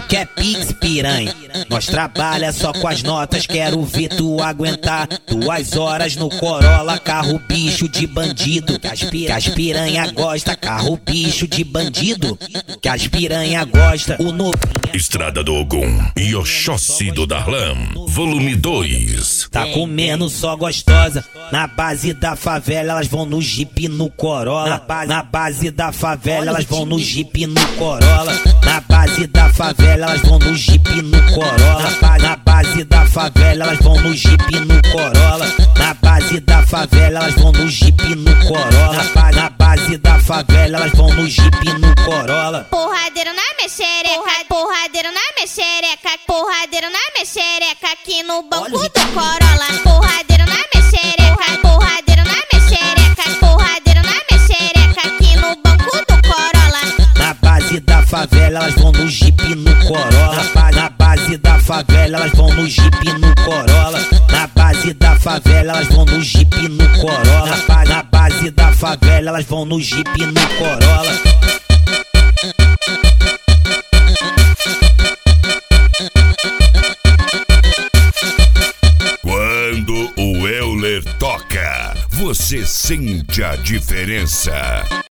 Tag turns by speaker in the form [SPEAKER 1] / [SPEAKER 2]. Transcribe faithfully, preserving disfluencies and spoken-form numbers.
[SPEAKER 1] quer pix, piranha? Nós trabalha só com as notas, quero ver tu aguentar duas horas no Corolla, carro bicho de bandido. Que as, que as piranha gosta, carro bicho de bandido. Que as piranha gosta, o novinho.
[SPEAKER 2] Estrada do Ogum e Oxóssi do Darlan, volume dois.
[SPEAKER 1] Tá comendo só gostosa. Na base da favela elas vão no Jeep no Corolla. Na base, na base da favela elas vão no Jeep no Corolla. Na base da favela elas vão no Jeep no Corolla. Na base da favela elas vão no Jeep no Corolla. Na base da favela elas vão no Jeep no Corolla. Na base da favela elas vão no Jeep no Corolla.
[SPEAKER 3] Porradeiro na minha xereca, porradeiro na minha xereca, porradeiro na minha xereca aqui no banco do Corolla. Porradeiro na minha xereca, porradeiro na minha xereca, porradeiro na minha xereca aqui no banco do Corolla.
[SPEAKER 1] Na base da favela elas vão no Jeep no Corolla. Na base da favela elas vão no Jeep no Corolla. Na base da favela elas vão no Jeep no Corolla. Na base da favela elas vão no Jeep no Corolla.
[SPEAKER 2] Quando o Euler toca, você sente a diferença.